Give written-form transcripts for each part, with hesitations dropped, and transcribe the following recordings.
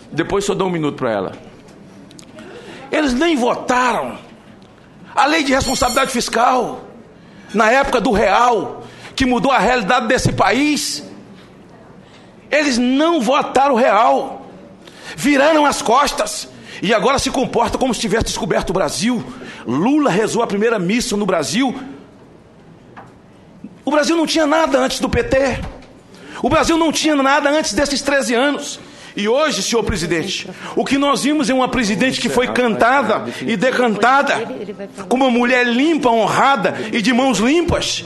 Depois só dou um minuto para ela. Eles nem votaram a lei de responsabilidade fiscal na época do real, que mudou a realidade desse país. Eles não votaram o real, viraram as costas e agora se comportam como se tivesse descoberto o Brasil. Lula rezou a primeira missa no Brasil. O Brasil não tinha nada antes do PT. O Brasil não tinha nada antes desses 13 anos. E hoje, senhor presidente, o que nós vimos é uma presidente que foi cantada e decantada, como uma mulher limpa, honrada e de mãos limpas.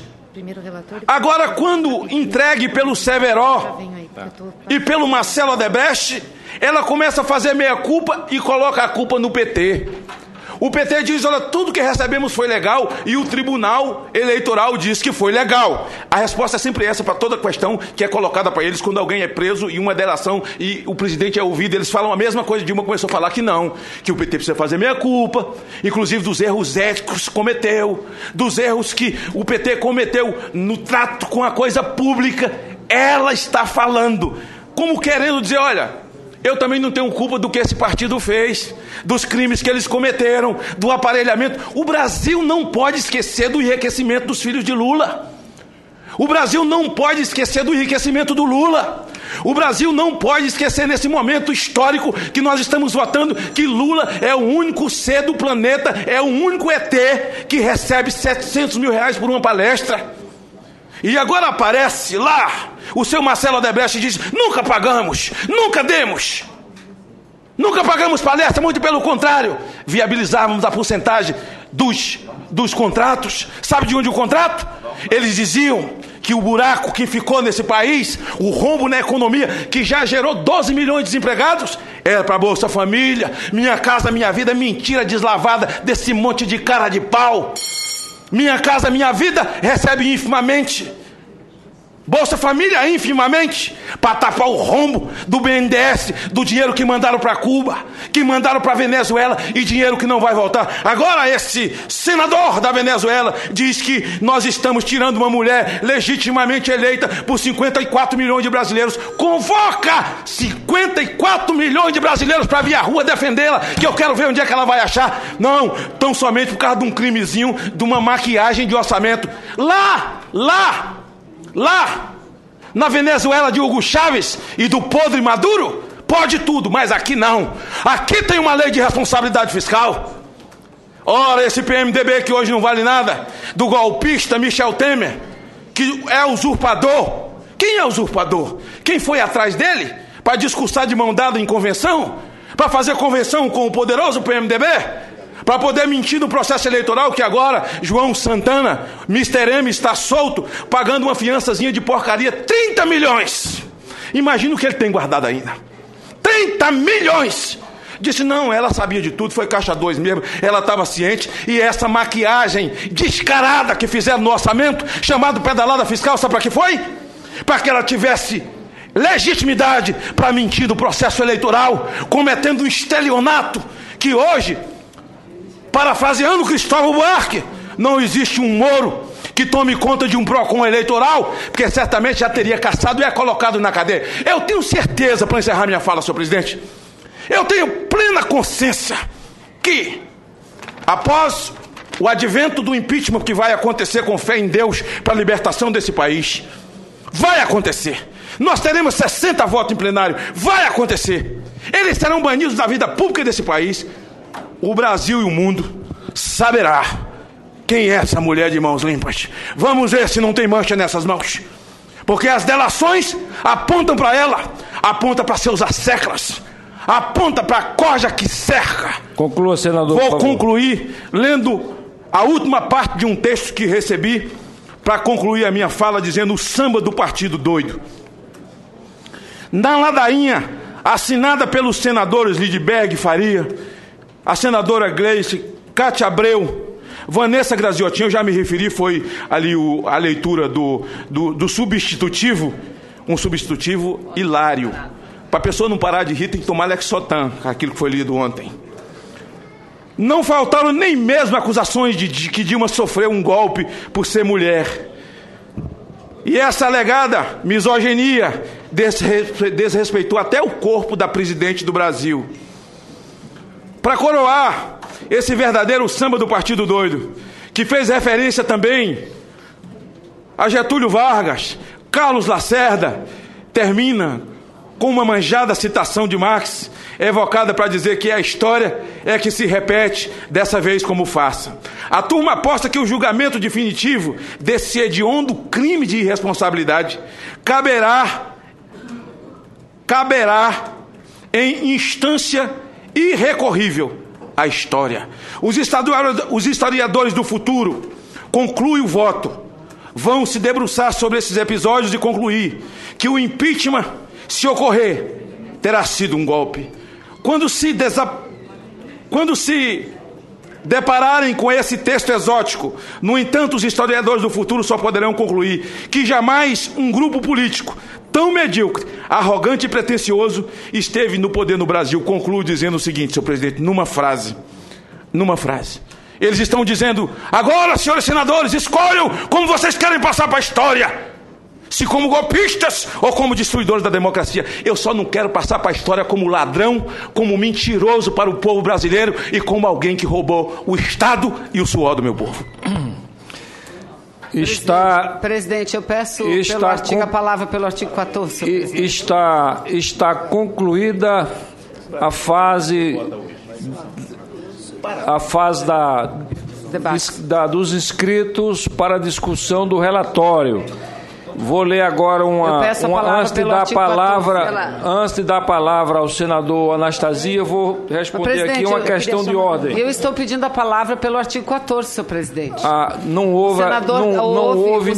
Agora, quando entregue pelo Severo e pelo Marcelo Odebrecht, ela começa a fazer meia-culpa e coloca a culpa no PT. O PT diz, olha, tudo que recebemos foi legal, e o Tribunal Eleitoral diz que foi legal. A resposta é sempre essa para toda questão que é colocada para eles quando alguém é preso e uma delação e o presidente é ouvido. Eles falam a mesma coisa. Dilma começou a falar que não, que o PT precisa fazer meia-culpa, inclusive dos erros éticos que cometeu, dos erros que o PT cometeu no trato com a coisa pública. Ela está falando, como querendo dizer, olha, eu também não tenho culpa do que esse partido fez, dos crimes que eles cometeram, do aparelhamento. O Brasil não pode esquecer do enriquecimento dos filhos de Lula. O Brasil não pode esquecer do enriquecimento do Lula. O Brasil não pode esquecer nesse momento histórico que nós estamos votando que Lula é o único ser do planeta, é o único ET que recebe 700 mil reais por uma palestra. E agora aparece lá o seu Marcelo Odebrecht e diz, nunca pagamos, nunca demos, nunca pagamos palestra, muito pelo contrário, viabilizávamos a porcentagem dos contratos. Sabe de onde o contrato? Eles diziam que o buraco que ficou nesse país, o rombo na economia, que já gerou 12 milhões de desempregados, era para Bolsa Família, Minha Casa Minha Vida, mentira deslavada desse monte de cara de pau. Minha Casa Minha Vida recebe infimamente, Bolsa Família infimamente, para tapar o rombo do BNDES, do dinheiro que mandaram para Cuba, que mandaram para Venezuela, e dinheiro que não vai voltar. Agora esse senador da Venezuela diz que nós estamos tirando uma mulher legitimamente eleita por 54 milhões de brasileiros. Convoca 54 milhões de brasileiros para vir à rua defendê-la, que eu quero ver onde é que ela vai achar. Não, tão somente por causa de um crimezinho, de uma maquiagem de orçamento. Lá, na Venezuela de Hugo Chávez e do podre Maduro, pode tudo, mas aqui não. Aqui tem uma lei de responsabilidade fiscal. Ora, esse PMDB que hoje não vale nada, do golpista Michel Temer, que é usurpador. Quem é usurpador? Quem foi atrás dele para discursar de mão dada em convenção? Para fazer convenção com o poderoso PMDB? Para poder mentir no processo eleitoral, que agora João Santana, Mr. M, está solto, pagando uma fiançazinha de porcaria, 30 milhões. Imagina o que ele tem guardado ainda. 30 milhões! Disse, não, ela sabia de tudo, foi caixa 2 mesmo, ela estava ciente, e essa maquiagem descarada que fizeram no orçamento, chamado pedalada fiscal, sabe para que foi? Para que ela tivesse legitimidade para mentir no processo eleitoral, cometendo um estelionato que hoje, parafraseando Cristóvão Buarque, não existe um Moro que tome conta de um PROCON eleitoral, porque certamente já teria caçado e é colocado na cadeia. Eu tenho certeza, para encerrar minha fala, senhor presidente, eu tenho plena consciência que, após o advento do impeachment que vai acontecer, com fé em Deus, para a libertação desse país, vai acontecer. Nós teremos 60 votos em plenário, vai acontecer. Eles serão banidos da vida pública desse país. O Brasil e o mundo saberá quem é essa mulher de mãos limpas. Vamos ver se não tem mancha nessas mãos. Porque as delações apontam para ela, apontam para seus asseclas, aponta para a corja que cerca. Conclua, senador. Vou concluir lendo a última parte de um texto que recebi para concluir a minha fala, dizendo: o samba do Partido Doido. Na ladainha assinada pelos senadores Lidberg Faria, a senadora Gleice, Cátia Abreu, Vanessa Graziotin, eu já me referi, foi ali a leitura do substitutivo, um substitutivo hilário. Para a pessoa não parar de rir, tem que tomar Lexotan, aquilo que foi lido ontem. Não faltaram nem mesmo acusações de que Dilma sofreu um golpe por ser mulher. E essa alegada misoginia desrespeitou até o corpo da presidente do Brasil. Para coroar esse verdadeiro samba do Partido Doido, que fez referência também a Getúlio Vargas, Carlos Lacerda, termina com uma manjada citação de Marx, evocada para dizer que a história é que se repete, dessa vez como farsa. A turma aposta que o julgamento definitivo desse hediondo crime de irresponsabilidade caberá em instância irrecorrível à história. Os historiadores do futuro, conclui o voto, vão se debruçar sobre esses episódios e concluir que o impeachment, se ocorrer, terá sido um golpe. Quando se depararem com esse texto exótico, no entanto, os historiadores do futuro só poderão concluir que jamais um grupo político tão medíocre, arrogante e pretensioso esteve no poder no Brasil. Concluo dizendo o seguinte, senhor presidente, numa frase. Eles estão dizendo: agora, senhores senadores, escolham como vocês querem passar para a história. Se como golpistas ou como destruidores da democracia. Eu só não quero passar para a história como ladrão, como mentiroso para o povo brasileiro e como alguém que roubou o Estado e o suor do meu povo. Presidente, eu peço a palavra pelo artigo 14. Está concluída a fase dos inscritos para a discussão do relatório. Vou ler agora antes de dar a palavra ao senador Anastasia, vou responder aqui uma questão de ordem. Eu estou pedindo a palavra pelo artigo 14, senhor presidente. Não houve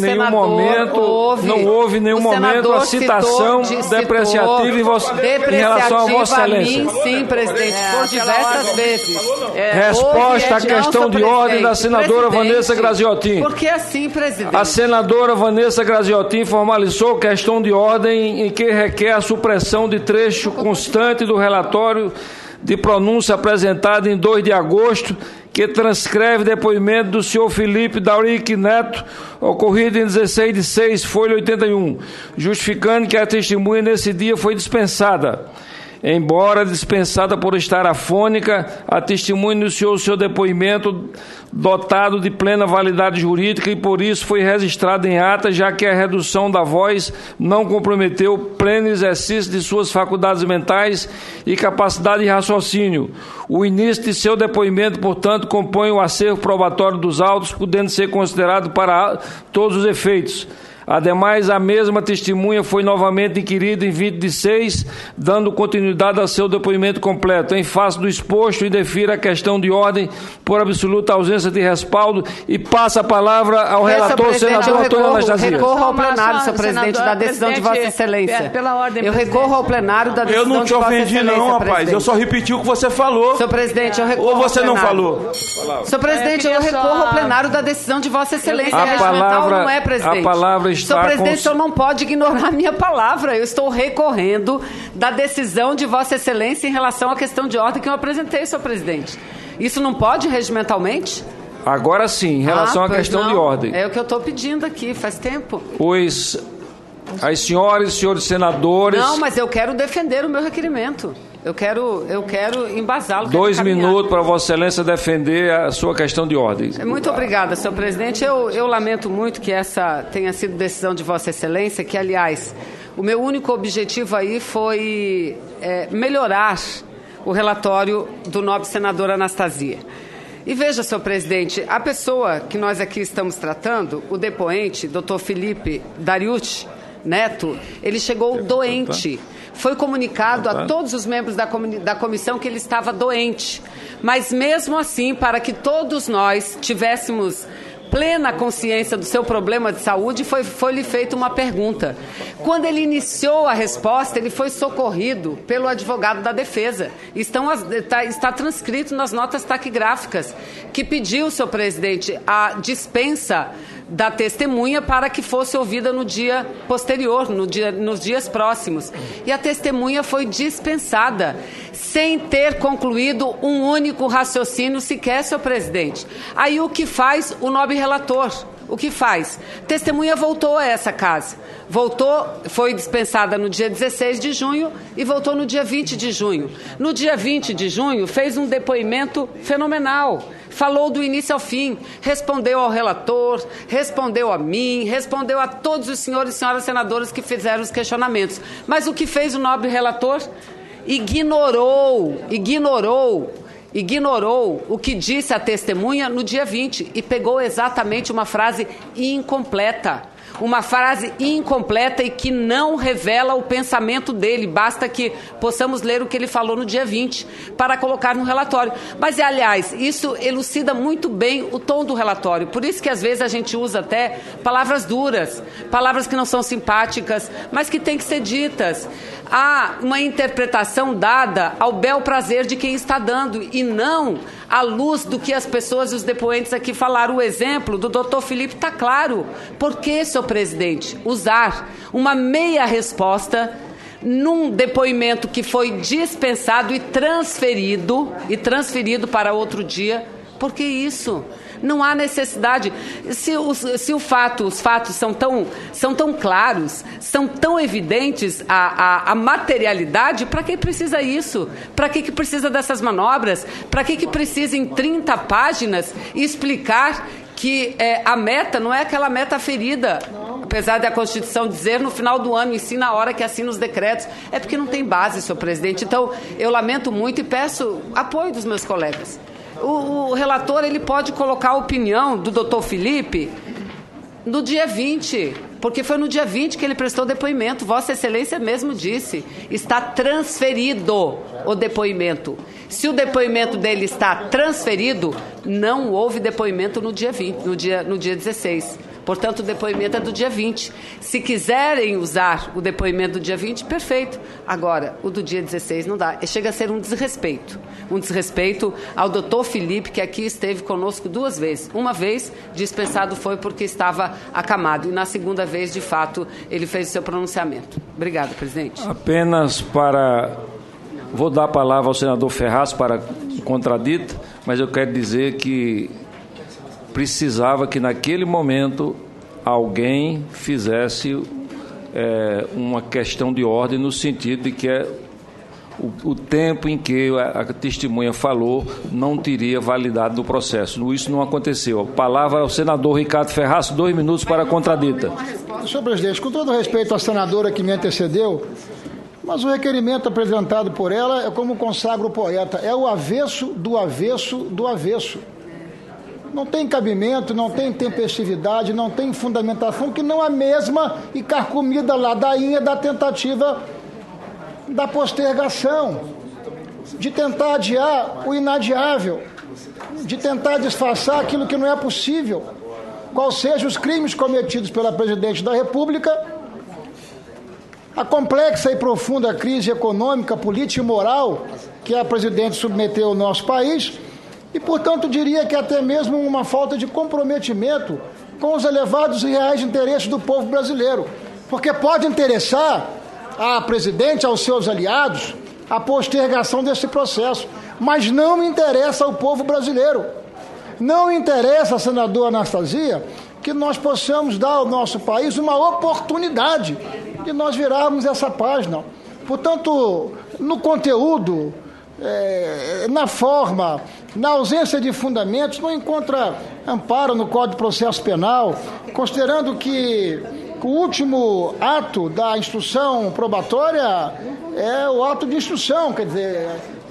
nenhum momento a citação depreciativa em relação a Vossa Excelência. Sim, presidente, por diversas vezes. Resposta à questão de ordem da senadora Vanessa Graziotin. Por que assim, presidente? A senadora Vanessa Graziotin formalizou questão de ordem em que requer a supressão de trecho constante do relatório de pronúncia apresentado em 2 de agosto, que transcreve depoimento do senhor Felipe Daurique Neto, ocorrido em 16 de 6, folha 81, justificando que a testemunha nesse dia foi dispensada. Embora dispensada por estar afônica, a testemunha iniciou seu depoimento dotado de plena validade jurídica e por isso foi registrado em ata, já que a redução da voz não comprometeu o pleno exercício de suas faculdades mentais e capacidade de raciocínio. O início de seu depoimento, portanto, compõe o acervo probatório dos autos, podendo ser considerado para todos os efeitos. Ademais, a mesma testemunha foi novamente inquirida em 20 de 6, dando continuidade ao seu depoimento completo. Em face do exposto, indefiro a questão de ordem por absoluta ausência de respaldo e passa a palavra ao relator, senador Antônio Anastasia. Recorro ao plenário, senhor presidente, da decisão de Vossa Excelência. Pela ordem, eu recorro ao plenário da decisão de Vossa Excelência. Eu não te ofendi não, rapaz. Eu só repeti o que você falou. Senhor presidente, eu recorro ou você não falou? Senhor presidente, eu recorro ao plenário da decisão de Vossa Excelência. Regimental não é, presidente. A palavra está... Senhor presidente, o senhor não pode ignorar a minha palavra. Eu estou recorrendo da decisão de Vossa Excelência em relação à questão de ordem que eu apresentei, senhor presidente. Isso não pode regimentalmente? Agora sim, em relação à questão de ordem. É o que eu estou pedindo aqui, faz tempo. Pois as senhoras e senhores senadores... Não, mas eu quero defender o meu requerimento. Eu quero embasá-lo. 2 minutos para Vossa Excelência defender a sua questão de ordem. Muito obrigada, senhor presidente. Eu lamento muito que essa tenha sido decisão de Vossa Excelência, que, aliás, o meu único objetivo aí foi melhorar o relatório do nobre senador Anastasia. E veja, senhor presidente, a pessoa que nós aqui estamos tratando, o depoente, doutor Felipe Daurique Neto, ele chegou doente. Foi comunicado a todos os membros da comissão que ele estava doente. Mas mesmo assim, para que todos nós tivéssemos plena consciência do seu problema de saúde, foi-lhe feita uma pergunta. Quando ele iniciou a resposta, ele foi socorrido pelo advogado da defesa. Está transcrito nas notas taquigráficas, que pediu, senhor presidente, a dispensa da testemunha para que fosse ouvida no dia posterior, nos dias próximos. E a testemunha foi dispensada, sem ter concluído um único raciocínio sequer, senhor presidente. Aí o que faz o nobre relator? o que faz? Testemunha voltou a essa casa. Voltou, foi dispensada no dia 16 de junho e voltou no dia 20 de junho. No dia 20 de junho, fez um depoimento fenomenal. Falou do início ao fim, respondeu ao relator, respondeu a mim, respondeu a todos os senhores e senhoras senadores que fizeram os questionamentos. Mas o que fez o nobre relator? Ignorou o que disse a testemunha no dia 20 e pegou exatamente uma frase incompleta. Uma frase incompleta e que não revela o pensamento dele. Basta que possamos ler o que ele falou no dia 20 para colocar no relatório. Mas, aliás, isso elucida muito bem o tom do relatório. Por isso que, às vezes, a gente usa até palavras duras, palavras que não são simpáticas, mas que têm que ser ditas. Há uma interpretação dada ao bel prazer de quem está dando e não à luz do que as pessoas e os depoentes aqui falaram. O exemplo do doutor Felipe está claro. Por que, senhor presidente, usar uma meia resposta num depoimento que foi dispensado e transferido para outro dia? Por que isso? Não há necessidade. Se os fatos são tão claros, são tão evidentes a materialidade, para que precisa isso? Para que precisa dessas manobras? Para que precisa em 30 páginas explicar que a meta não é aquela meta ferida, apesar da Constituição dizer no final do ano, ensina a hora que assina os decretos. É porque não tem base, senhor presidente. Então, eu lamento muito e peço apoio dos meus colegas. O relator ele pode colocar a opinião do doutor Felipe no dia 20, porque foi no dia 20 que ele prestou depoimento. Vossa Excelência mesmo disse, está transferido o depoimento. Se o depoimento dele está transferido, não houve depoimento no dia 20, no dia 16. Portanto, o depoimento é do dia 20. Se quiserem usar o depoimento do dia 20, perfeito. Agora, o do dia 16 não dá. Chega a ser um desrespeito. Um desrespeito ao doutor Felipe, que aqui esteve conosco 2 vezes. Uma vez, dispensado foi porque estava acamado. E na segunda vez, de fato, ele fez o seu pronunciamento. Obrigada, presidente. Apenas para... Vou dar a palavra ao senador Ferraz para contradita, mas eu quero dizer que precisava que naquele momento alguém fizesse uma questão de ordem no sentido de que o tempo em que a testemunha falou não teria validade no processo. Isso não aconteceu. A palavra ao senador Ricardo Ferraz, 2 minutos para a contradita. Senhor presidente, com todo respeito à senadora que me antecedeu, mas o requerimento apresentado por ela é como consagra o poeta, é o avesso do avesso do avesso. Não tem cabimento, não tem tempestividade, não tem fundamentação, que não a mesma e carcomida ladainha da tentativa da postergação, de tentar adiar o inadiável, de tentar disfarçar aquilo que não é possível, quais sejam os crimes cometidos pela Presidente da República, a complexa e profunda crise econômica, política e moral que a Presidente submeteu ao nosso país, e, portanto, diria que até mesmo uma falta de comprometimento com os elevados e reais interesses do povo brasileiro. Porque pode interessar à Presidente, aos seus aliados, a postergação desse processo, mas não interessa ao povo brasileiro. Não interessa, senador Anastasia, que nós possamos dar ao nosso país uma oportunidade de nós virarmos essa página. Portanto, no conteúdo, na forma, na ausência de fundamentos, não encontra amparo no Código de Processo Penal, considerando que o último ato da instrução probatória é o ato de instrução, quer dizer,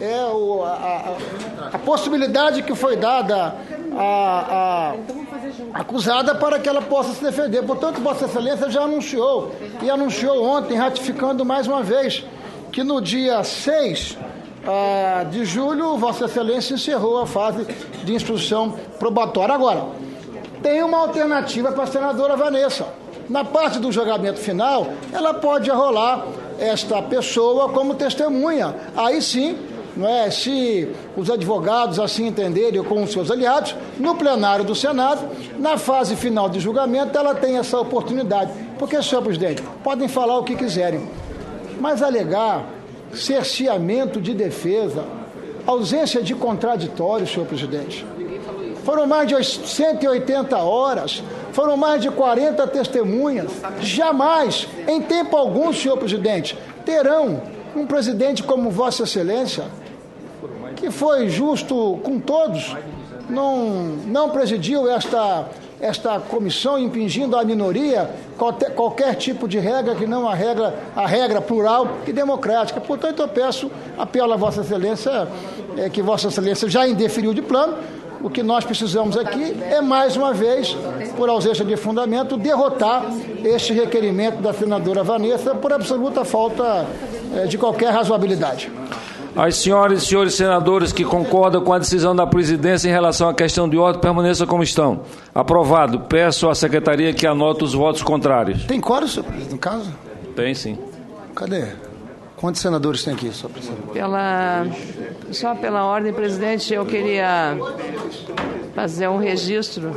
a possibilidade que foi dada à acusada para que ela possa se defender. Portanto, Vossa Excelência já anunciou, e anunciou ontem, ratificando mais uma vez, que no dia 6 de julho, Vossa Excelência encerrou a fase de instrução probatória. Agora, tem uma alternativa para a senadora Vanessa. Na parte do julgamento final, ela pode arrolar esta pessoa como testemunha. Aí sim, não é, se os advogados assim entenderem com os seus aliados, no plenário do Senado, na fase final de julgamento, ela tem essa oportunidade. Porque, senhor presidente, podem falar o que quiserem, mas alegar cerceamento de defesa, ausência de contraditório, senhor presidente. Foram mais de 180 horas foram mais de 40 testemunhas. Jamais, em tempo algum, senhor presidente, terão um presidente como Vossa Excelência, que foi justo com todos, não presidiu esta comissão impingindo à minoria qualquer tipo de regra que não a regra plural e democrática. Portanto, eu apelo a Vossa Excelência, que Vossa Excelência já indeferiu de plano. O que nós precisamos aqui é, mais uma vez, por ausência de fundamento, derrotar este requerimento da senadora Vanessa por absoluta falta de qualquer razoabilidade. As senhoras e senhores senadores que concordam com a decisão da presidência em relação à questão de ordem, permaneçam como estão. Aprovado. Peço à secretaria que anote os votos contrários. Tem quórum, senhor presidente, no caso? Tem, sim. Cadê? Quantos senadores tem aqui, senhor presidente? Só pela ordem, presidente, eu queria fazer um registro.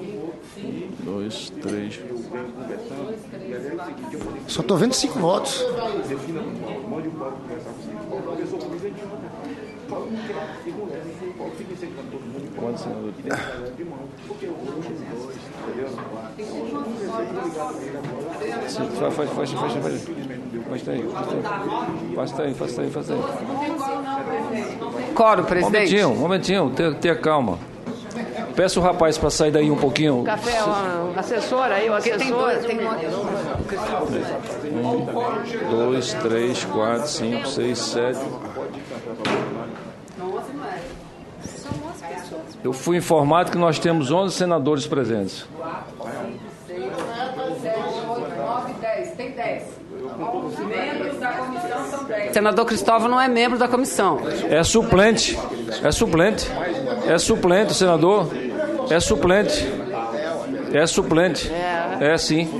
2, 3. Só estou vendo 5 votos. Quantos senadores tem? Faz aí. Coro, presidente. Um momentinho, tenha calma. Peço o rapaz para sair daí um pouquinho. Café, o assessor aí, o assessor. Tem 1, 2, 3, 4, 5, 6, 7. Eu fui informado que nós temos 11 senadores presentes. 6, 7, 8, 9, 10. Tem 10. Membros da comissão são 10. Senador Cristóvão não é membro da comissão. É suplente, senador. É suplente. É sim.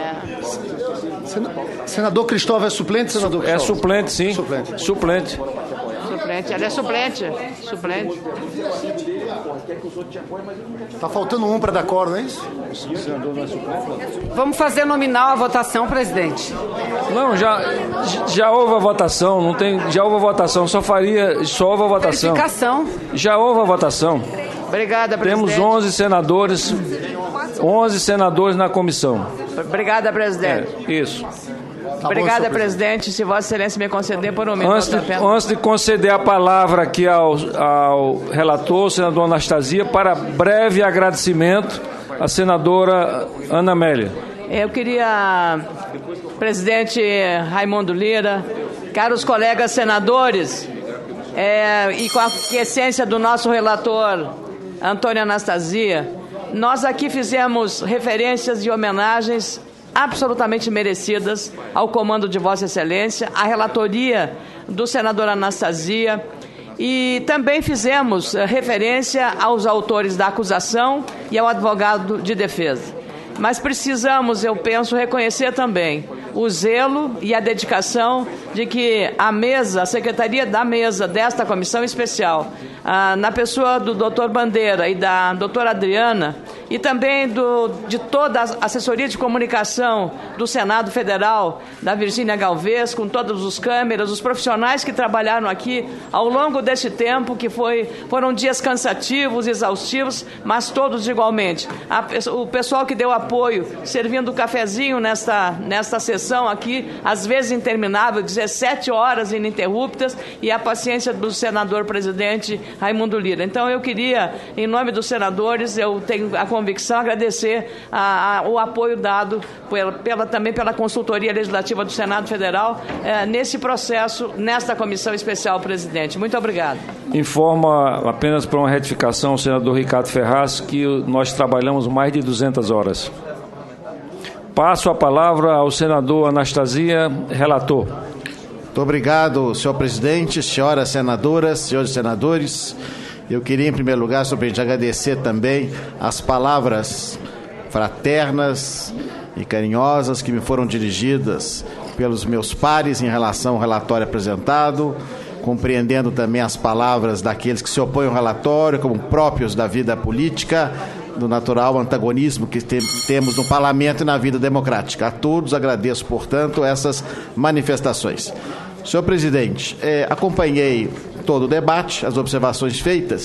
Senador Cristóvão é suplente, senador Cristóvão? É suplente, sim. Suplente. Ela é suplente. Está faltando um para dar quórum, não é isso? Vamos fazer nominal a votação, presidente. Não, já houve a votação, não tem, já houve a votação, só houve a votação. Verificação. Já houve a votação. Obrigada, presidente. Temos 11 senadores na comissão. Obrigada, presidente. Isso. Obrigada, presidente. Se Vossa Excelência me conceder por um minuto. Antes de conceder a palavra aqui ao relator, o senador Anastasia, para breve agradecimento à senadora Ana Amélia. Eu queria, presidente Raimundo Lira, caros colegas senadores, e com a quiescência do nosso relator Antônio Anastasia, nós aqui fizemos referências e homenagens absolutamente merecidas ao comando de Vossa Excelência, à relatoria do senador Anastasia, e também fizemos referência aos autores da acusação e ao advogado de defesa. Mas precisamos, eu penso, reconhecer também o zelo e a dedicação de que a secretaria da mesa desta comissão especial, na pessoa do doutor Bandeira e da doutora Adriana, e também de toda a assessoria de comunicação do Senado Federal, da Virgínia Galvez, com todas as câmeras, os profissionais que trabalharam aqui ao longo deste tempo, que foram dias cansativos, exaustivos, mas todos igualmente. O pessoal que deu apoio, servindo o cafezinho nesta sessão aqui, às vezes interminável, 17 horas ininterruptas, e a paciência do senador presidente Raimundo Lira. Então, eu queria, em nome dos senadores, eu tenho a convicção, agradecer o apoio dado também pela consultoria legislativa do Senado Federal nesse processo, nesta comissão especial, presidente. Muito obrigado. Informa, apenas para uma retificação, o senador Ricardo Ferraz, que nós trabalhamos mais de 200 horas. Passo a palavra ao senador Anastasia, relator. Muito obrigado, senhor presidente, senhoras senadoras, senhores senadores. Eu queria, em primeiro lugar, senhor presidente, agradecer também as palavras fraternas e carinhosas que me foram dirigidas pelos meus pares em relação ao relatório apresentado, compreendendo também as palavras daqueles que se opõem ao relatório, como próprios da vida política, do natural antagonismo que temos no parlamento e na vida democrática. A todos agradeço, portanto, essas manifestações. Senhor presidente, acompanhei todo o debate, as observações feitas,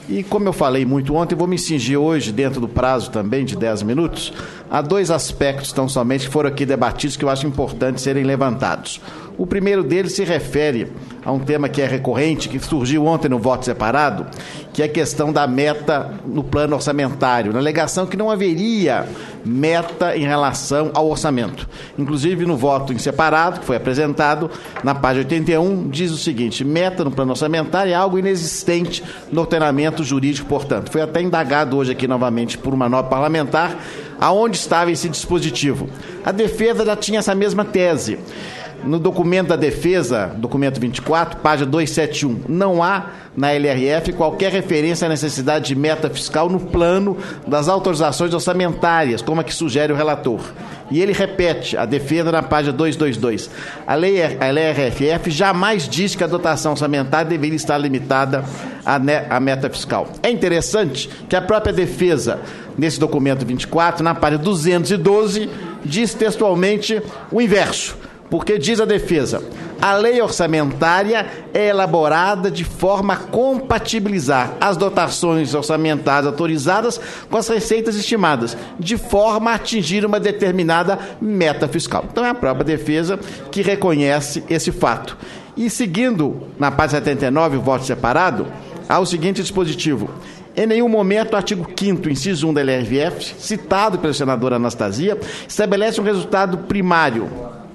E como eu falei muito ontem, vou me cingir hoje, dentro do prazo também de 10 minutos, a 2 aspectos tão somente que foram aqui debatidos que eu acho importante serem levantados. O primeiro deles se refere a um tema que é recorrente, que surgiu ontem no voto separado, que é a questão da meta no plano orçamentário, na alegação que não haveria meta em relação ao orçamento. Inclusive, no voto em separado, que foi apresentado, na página 81, diz o seguinte: meta no plano orçamentário é algo inexistente no ordenamento jurídico, portanto. Foi até indagado hoje aqui novamente por uma nota parlamentar aonde estava esse dispositivo. A defesa já tinha essa mesma tese. No documento da defesa, documento 24, página 271, não há na LRF qualquer referência à necessidade de meta fiscal no plano das autorizações orçamentárias, como a que sugere o relator. E ele repete a defesa na página 222. A LRF jamais diz que a dotação orçamentária deveria estar limitada à meta fiscal. É interessante que a própria defesa, nesse documento 24, na página 212, diz textualmente o inverso. Porque diz a defesa, a lei orçamentária é elaborada de forma a compatibilizar as dotações orçamentárias autorizadas com as receitas estimadas, de forma a atingir uma determinada meta fiscal. Então é a própria defesa que reconhece esse fato. E seguindo na página 79, o voto separado, há o seguinte dispositivo. Em nenhum momento o artigo 5º, inciso 1 da LRF, citado pela senadora Anastasia, estabelece um resultado primário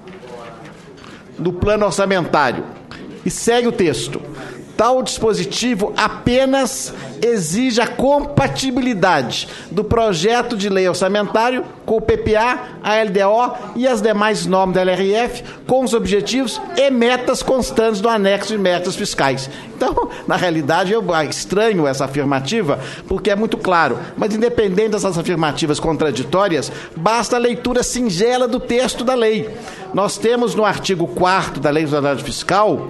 do plano orçamentário. E segue o texto. Tal dispositivo apenas exige a compatibilidade do projeto de lei orçamentário com o PPA, a LDO e as demais normas da LRF, com os objetivos e metas constantes do anexo de metas fiscais. Então, na realidade, eu estranho essa afirmativa, porque é muito claro. Mas, independente dessas afirmativas contraditórias, basta a leitura singela do texto da lei. Nós temos no artigo 4º da Lei de Responsabilidade Fiscal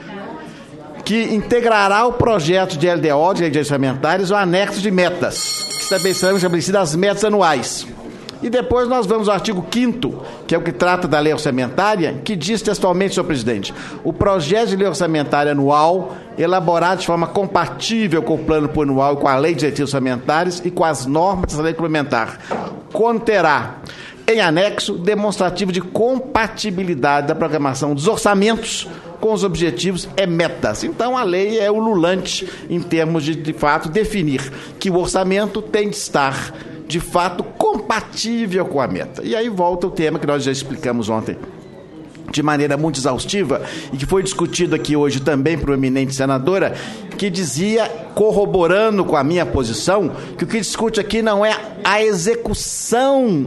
que integrará o projeto de LDO, de leis orçamentárias, o anexo de metas, que serão estabelecidas as metas anuais. E depois nós vamos ao artigo 5º, que é o que trata da lei orçamentária, que diz textualmente, senhor presidente, o projeto de lei orçamentária anual, elaborado de forma compatível com o plano plurianual e com a lei de diretrizes orçamentárias e com as normas dessa lei complementar, conterá em anexo demonstrativo de compatibilidade da programação dos orçamentos com os objetivos e metas. Então, a lei é ululante em termos de fato, definir que o orçamento tem de estar, de fato, compatível com a meta. E aí volta o tema que nós já explicamos ontem de maneira muito exaustiva e que foi discutido aqui hoje também por uma eminente senadora, que dizia, corroborando com a minha posição, que o que discute aqui não é a execução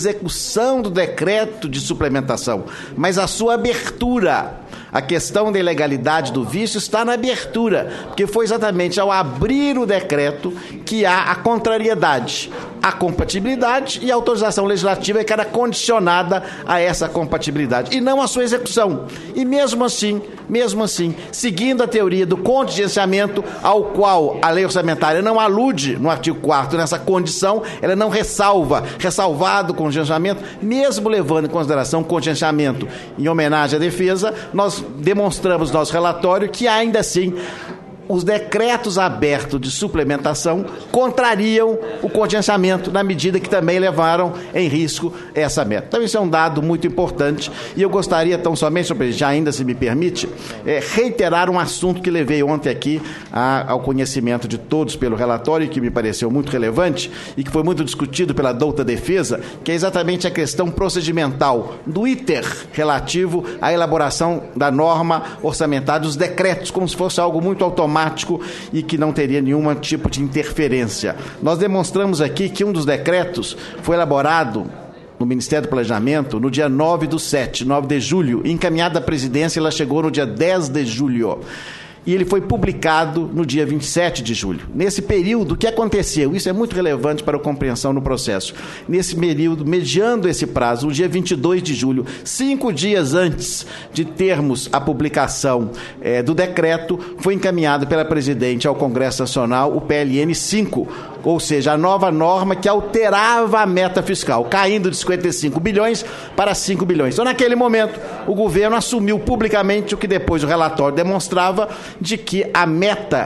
do decreto de suplementação, mas a sua abertura. A questão da ilegalidade do vício está na abertura, porque foi exatamente ao abrir o decreto que há a contrariedade, a compatibilidade e a autorização legislativa que era condicionada a essa compatibilidade, e não a sua execução. E mesmo assim, seguindo a teoria do contingenciamento, ao qual a lei orçamentária não alude no artigo 4º nessa condição, ela não ressalvado o contingenciamento, mesmo levando em consideração o contingenciamento em homenagem à defesa, nós demonstramos no nosso relatório que ainda assim os decretos abertos de suplementação contrariam o contingenciamento na medida que também levaram em risco essa meta. Então, isso é um dado muito importante e eu gostaria, tão somente, senhor presidente, já ainda se me permite, reiterar um assunto que levei ontem aqui ao conhecimento de todos pelo relatório e que me pareceu muito relevante e que foi muito discutido pela douta defesa, que é exatamente a questão procedimental do ITER relativo à elaboração da norma orçamentária dos decretos, como se fosse algo muito automático e que não teria nenhum tipo de interferência. Nós demonstramos aqui que um dos decretos foi elaborado no Ministério do Planejamento no dia 9 de julho, encaminhado à presidência, ela chegou no dia 10 de julho. E ele foi publicado no dia 27 de julho. Nesse período, o que aconteceu? Isso é muito relevante para a compreensão no processo. Nesse período, mediando esse prazo, no dia 22 de julho, 5 dias antes de termos a publicação do decreto, foi encaminhado pela presidente ao Congresso Nacional o PLN 5, ou seja, a nova norma que alterava a meta fiscal, caindo de 55 bilhões para 5 bilhões. Então, naquele momento, o governo assumiu publicamente o que depois o relatório demonstrava, de que a meta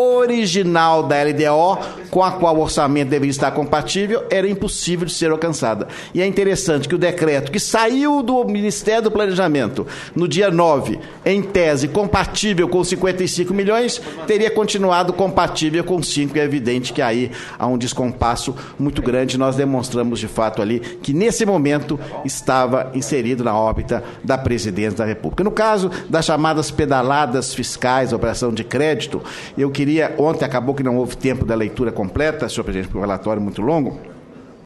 original da LDO, com a qual o orçamento deveria estar compatível, era impossível de ser alcançada. E é interessante que o decreto que saiu do Ministério do Planejamento no dia 9, em tese compatível com 55 milhões, teria continuado compatível com 5. É evidente que aí há um descompasso muito grande. Nós demonstramos de fato ali que nesse momento estava inserido na órbita da Presidência da República. No caso das chamadas pedaladas fiscais, operação de crédito, eu queria, ontem acabou que não houve tempo da leitura completa, senhor presidente, porque o relatório é muito longo,